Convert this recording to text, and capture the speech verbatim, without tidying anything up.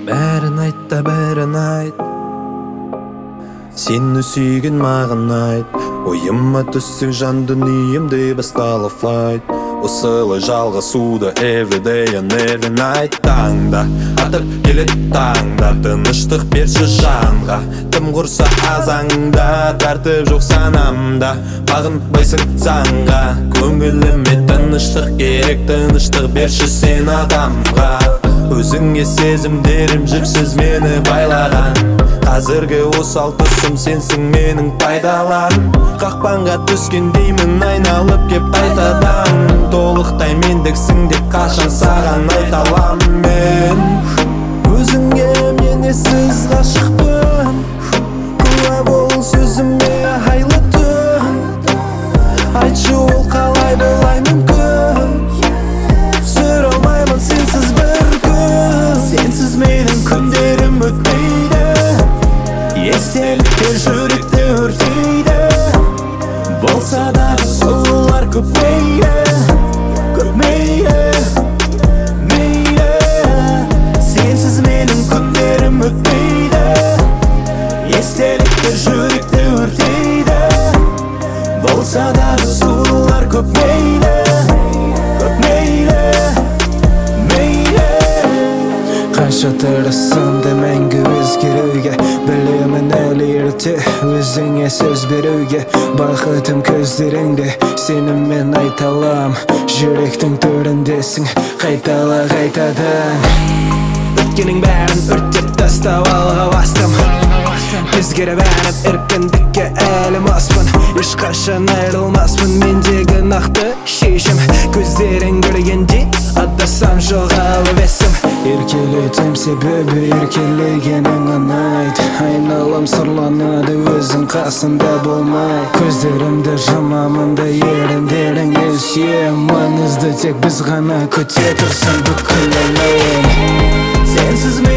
Бәрін айт та бәрін айт, сені сүйген маған айт. Ойыма түссең жан дүниемде басталы флайт. Осылай жалғасуда everyday and every night. Таңда атып келет таңда, тыныштық берші жанға. Тым құрса азаңда, тәртіп жоқ санамда. Бағынбайсың заңға, көңіліме тыныштық керек. Тыныштық берші сен адамға. Өзіңе сезімдерім жіпсіз мені байлаған. Қазіргі осал тұсым сенсің менің пайдалан. Қақпанға түскендеймін айналып кеп қайтадан. Толықтай мендіксің деп қашан саған айта алам мен. Өзіңе мен ессіз ғашықпын, куә бол сөзіме айлы түн. Айтшы ол қалай болай мүмкін, сүр алмаймын сенсіз бір күн. Сенсіз менің күндерім өтмейді, естеліктер жүректі өртейді. Болса да сұлулар көп мейлі, көп мейлі, мейлі. Сенсіз менің күндерім өтмейді, естеліктер жүректі өртейді. Болса да сұлулар көп мейлі, көп мейлі, мейлі. Қанша тырыссам да мәңгі өзгеруге, білемін әлі ерте өзіңе сөз беруге. Бақытым көздеріңде, сеніммен айта алам, жүректің төріндесің қайтала қайтадан. Өткенің бәрін өртеп тастап алға бастым, өзгеріп әніп еркіндікке әлі маспын. Ешқашан айрылмаспын, мендегі нақты шешім. Көздерің көргенде адасам жоғалып есім. Еркелетем себебі еркелегенің ұнайды. Айналам сұрланады өзің қасында болмай. Көздерімді жұмамын да еріндеріңе сүйем. Маңызды тек біз ғана, күте тұрсаң бүкіл әлем. Сенсіз мен